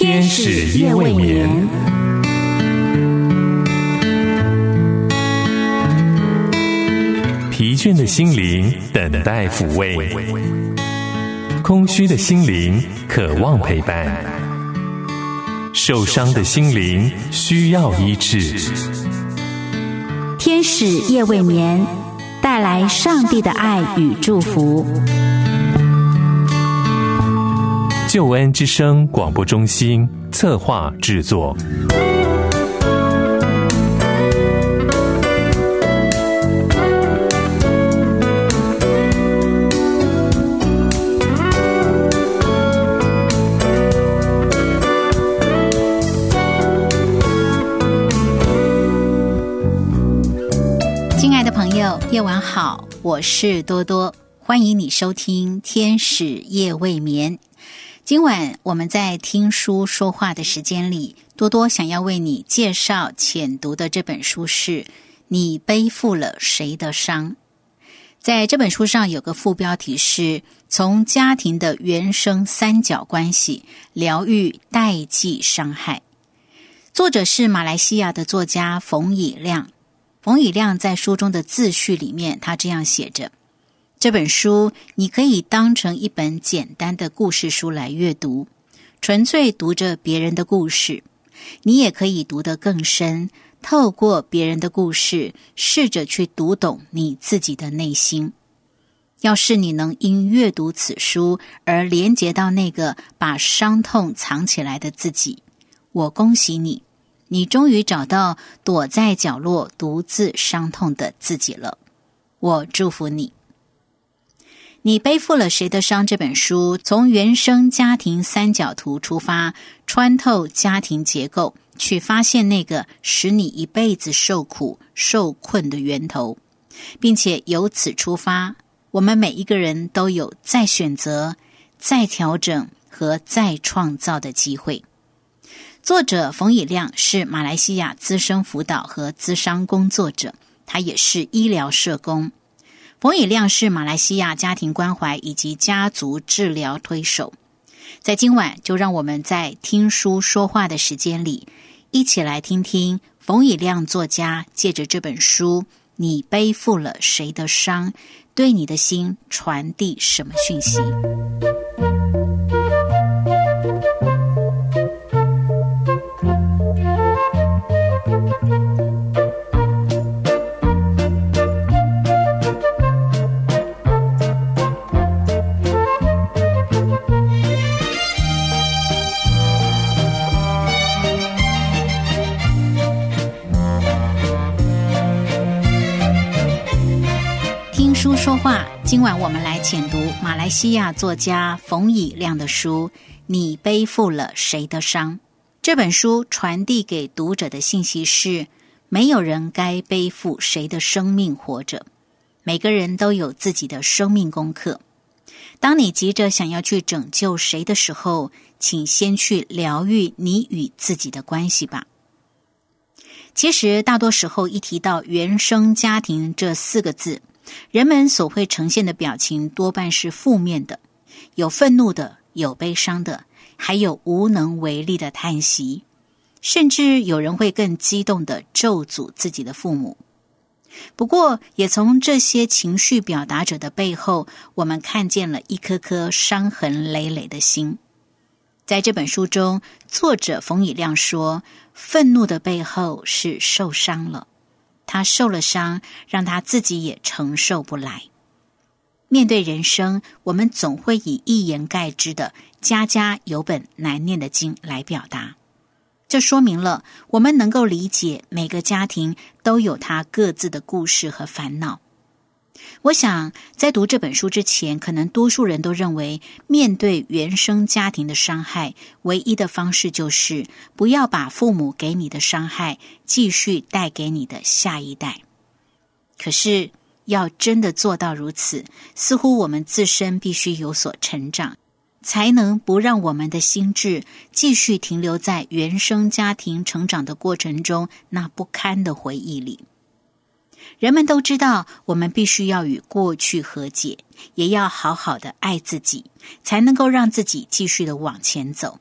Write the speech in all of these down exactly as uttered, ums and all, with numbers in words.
天使夜未眠。疲倦的心灵等待抚慰，空虚的心灵渴望陪伴，受伤的心灵需要医治。 天使夜未眠，带来上帝的爱与祝福。 救恩之声广播中心策划制作。 亲爱的朋友，夜晚好，我是多多，欢迎你收听天使夜未眠。今晚我们在听书说话的时间里，多多想要为你介绍浅读的这本书是《你背负了谁的伤》。在这本书上有个副标题是从家庭的原生三角关系疗愈代际伤害。作者是马来西亚的作家冯以亮。冯以亮在书中的自序里面，他这样写着：这本书你可以当成一本简单的故事书来阅读，纯粹读着别人的故事。你也可以读得更深，透过别人的故事，试着去读懂你自己的内心。要是你能因阅读此书而连结到那个把伤痛藏起来的自己，我恭喜你，你终于找到躲在角落独自伤痛的自己了。我祝福你。你背负了谁的伤这本书，从原生家庭三角图出发，穿透家庭结构，去发现那个使你一辈子受苦受困的源头，并且由此出发，我们每一个人都有再选择、再调整和再创造的机会。作者冯以亮是马来西亚资深辅导和咨商工作者，他也是医疗社工。冯以亮是马来西亚家庭关怀以及家族治疗推手。在今晚，就让我们在听书说话的时间里，一起来听听冯以亮作家借着这本书《你背负了谁的伤》，对你的心传递什么讯息。书说话，今晚我们来浅读马来西亚作家冯以亮的书《你背负了谁的伤》。这本书传递给读者的信息是，没有人该背负谁的生命活着，每个人都有自己的生命功课。当你急着想要去拯救谁的时候，请先去疗愈你与自己的关系吧。其实大多时候一提到原生家庭这四个字，人们所会呈现的表情多半是负面的，有愤怒的，有悲伤的，还有无能为力的叹息，甚至有人会更激动地咒诅自己的父母。不过，也从这些情绪表达者的背后，我们看见了一颗颗伤痕累累的心。在这本书中，作者冯以亮说，愤怒的背后是受伤了。他受了伤，让他自己也承受不来。面对人生，我们总会以一言盖之的家家有本难念的经来表达。这说明了我们能够理解每个家庭都有它各自的故事和烦恼。我想在读这本书之前，可能多数人都认为面对原生家庭的伤害，唯一的方式就是不要把父母给你的伤害继续带给你的下一代。可是要真的做到如此，似乎我们自身必须有所成长，才能不让我们的心智继续停留在原生家庭成长的过程中那不堪的回忆里。人们都知道，我们必须要与过去和解，也要好好的爱自己，才能够让自己继续的往前走。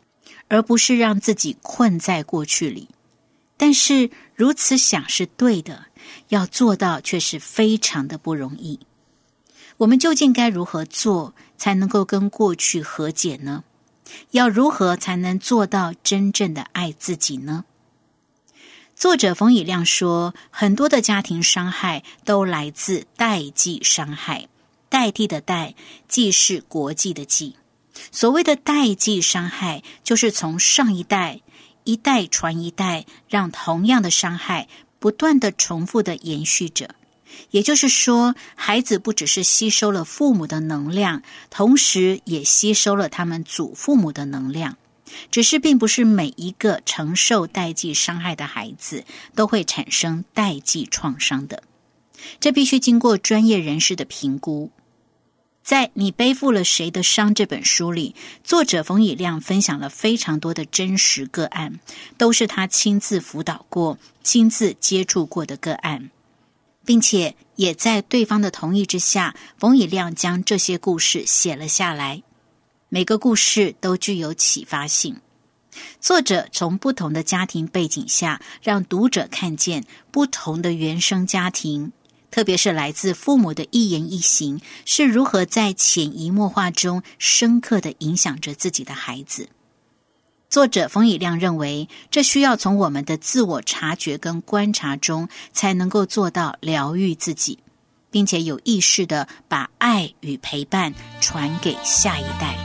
而不是让自己困在过去里。但是如此想是对的，要做到却是非常的不容易。我们究竟该如何做才能够跟过去和解呢？要如何才能做到真正的爱自己呢？作者冯以亮说，很多的家庭伤害都来自代际伤害，代替的代，际是国际的际。所谓的代际伤害，就是从上一代一代传一代，让同样的伤害不断的重复的延续着。也就是说，孩子不只是吸收了父母的能量，同时也吸收了他们祖父母的能量。只是并不是每一个承受代际伤害的孩子都会产生代际创伤的，这必须经过专业人士的评估。在《你背负了谁的伤》这本书里，作者冯以亮分享了非常多的真实个案，都是他亲自辅导过、亲自接触过的个案，并且也在对方的同意之下，冯以亮将这些故事写了下来。每个故事都具有启发性。作者从不同的家庭背景下，让读者看见不同的原生家庭，特别是来自父母的一言一行，是如何在潜移默化中深刻地影响着自己的孩子。作者冯以亮认为，这需要从我们的自我察觉跟观察中，才能够做到疗愈自己，并且有意识地把爱与陪伴传给下一代。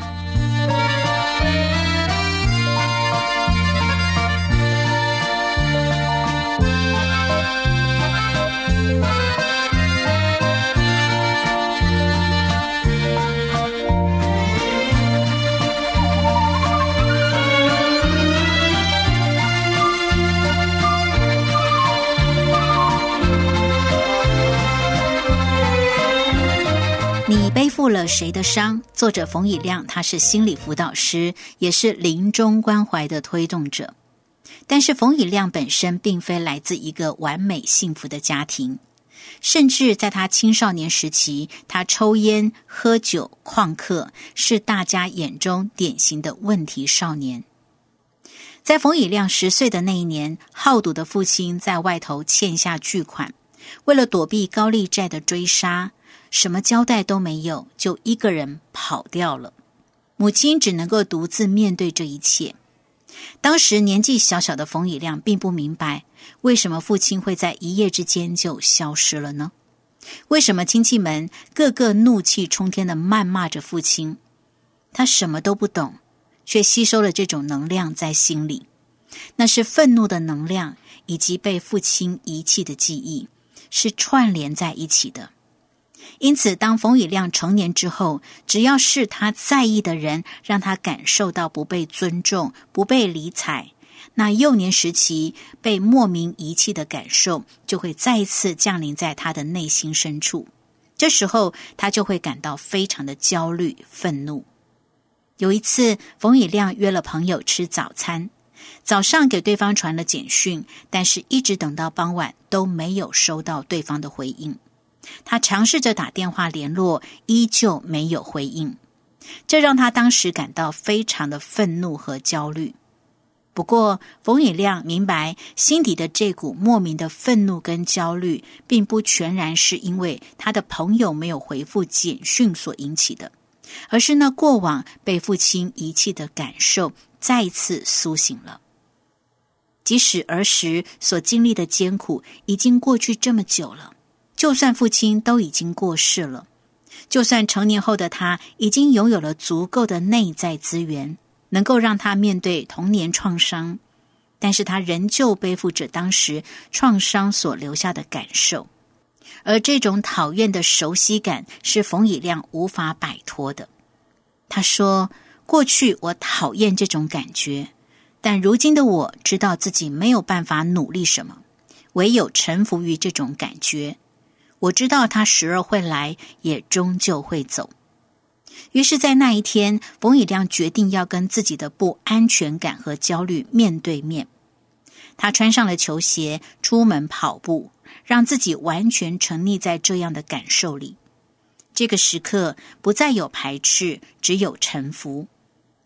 你背负了谁的伤？作者冯以亮，他是心理辅导师，也是临终关怀的推动者。但是冯以亮本身并非来自一个完美幸福的家庭，甚至在他青少年时期，他抽烟、喝酒、旷课，是大家眼中典型的问题少年。在冯以亮十岁的那一年，好赌的父亲在外头欠下巨款，为了躲避高利贷的追杀，什么交代都没有，就一个人跑掉了。母亲只能够独自面对这一切。当时年纪小小的冯以亮并不明白，为什么父亲会在一夜之间就消失了呢？为什么亲戚们个个怒气冲天地谩骂着父亲？他什么都不懂，却吸收了这种能量在心里。那是愤怒的能量，以及被父亲遗弃的记忆，是串联在一起的。因此当冯以亮成年之后，只要是他在意的人让他感受到不被尊重、不被理睬，那幼年时期被莫名遗弃的感受就会再一次降临在他的内心深处。这时候他就会感到非常的焦虑、愤怒。有一次冯以亮约了朋友吃早餐，早上给对方传了简讯，但是一直等到傍晚都没有收到对方的回应。他尝试着打电话联络，依旧没有回应，这让他当时感到非常的愤怒和焦虑。不过冯以亮明白，心底的这股莫名的愤怒跟焦虑，并不全然是因为他的朋友没有回复简讯所引起的，而是那过往被父亲遗弃的感受再一次苏醒了。即使儿时所经历的艰苦已经过去这么久了，就算父亲都已经过世了，就算成年后的他已经拥有了足够的内在资源，能够让他面对童年创伤，但是他仍旧背负着当时创伤所留下的感受。而这种讨厌的熟悉感是冯以亮无法摆脱的。他说，过去我讨厌这种感觉，但如今的我知道自己没有办法努力什么，唯有臣服于这种感觉。我知道它时而会来，也终究会走。于是在那一天，冯以亮决定要跟自己的不安全感和焦虑面对面。他穿上了球鞋，出门跑步，让自己完全沉溺在这样的感受里。这个时刻不再有排斥，只有臣服。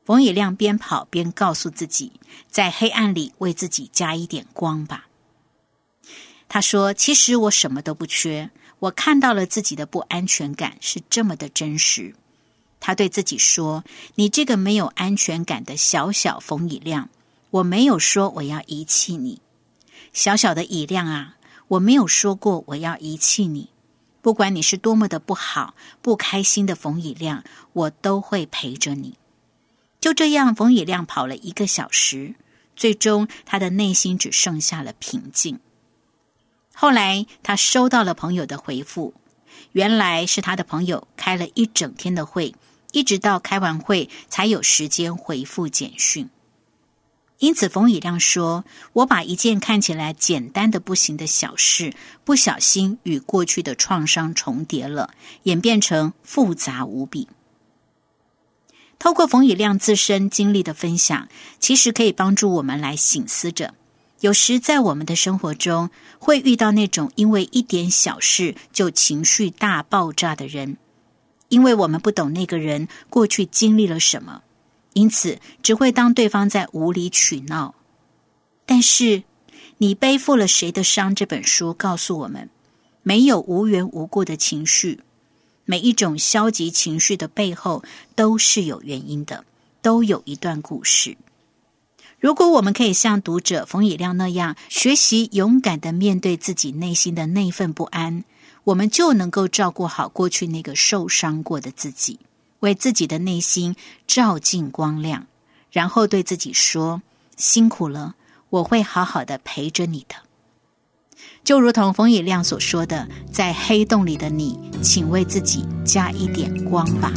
冯以亮边跑边告诉自己，在黑暗里为自己加一点光吧。他说，其实我什么都不缺，我看到了自己的不安全感是这么的真实。他对自己说，你这个没有安全感的小小冯以亮，我没有说我要遗弃你。小小的以亮啊，我没有说过我要遗弃你。不管你是多么的不好、不开心的冯以亮，我都会陪着你。就这样，冯以亮跑了一个小时，最终他的内心只剩下了平静。后来他收到了朋友的回复，原来是他的朋友开了一整天的会，一直到开完会才有时间回复简讯。因此冯以亮说，我把一件看起来简单的不行的小事，不小心与过去的创伤重叠了，演变成复杂无比。透过冯以亮自身经历的分享，其实可以帮助我们来省思着，有时在我们的生活中会遇到那种因为一点小事就情绪大爆炸的人，因为我们不懂那个人过去经历了什么，因此只会当对方在无理取闹。但是你背负了谁的伤这本书告诉我们，没有无缘无故的情绪，每一种消极情绪的背后都是有原因的，都有一段故事。如果我们可以像读者冯以亮那样学习勇敢地面对自己内心的那份不安，我们就能够照顾好过去那个受伤过的自己，为自己的内心照进光亮，然后对自己说，辛苦了，我会好好的陪着你的。就如同冯以亮所说的，在黑洞里的你，请为自己加一点光吧。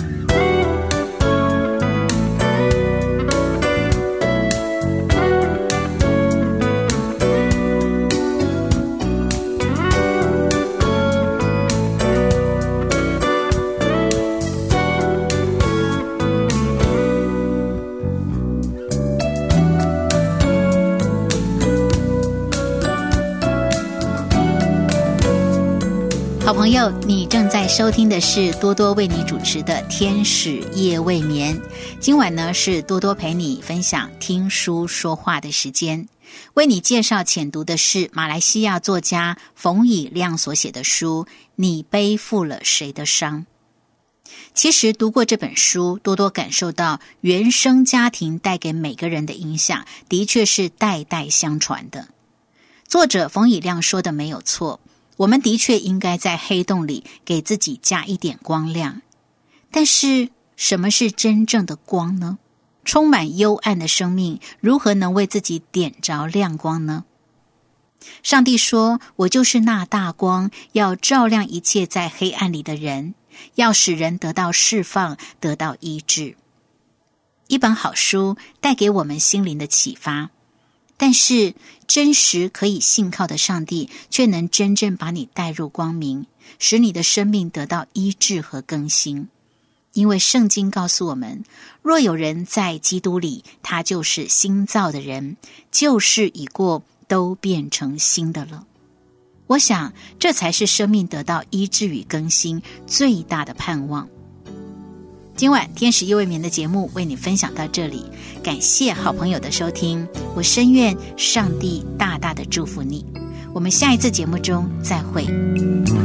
好朋友，你正在收听的是多多为你主持的天使夜未眠。今晚呢是多多陪你分享听书说话的时间，为你介绍浅读的是马来西亚作家冯以亮所写的书《你背负了谁的伤》。其实读过这本书，多多感受到原生家庭带给每个人的影响的确是代代相传的。作者冯以亮说的没有错，我们的确应该在黑洞里给自己加一点光亮。但是什么是真正的光呢？充满幽暗的生命如何能为自己点着亮光呢？上帝说，我就是那大光，要照亮一切在黑暗里的人，要使人得到释放，得到医治。一本好书带给我们心灵的启发，但是真实可以信靠的上帝却能真正把你带入光明，使你的生命得到医治和更新。因为圣经告诉我们，若有人在基督里，他就是新造的人，旧事已过，都变成新的了。我想这才是生命得到医治与更新最大的盼望。今晚天使夜未眠的节目为你分享到这里，感谢好朋友的收听，我深愿上帝大大的祝福你。我们下一次节目中再会。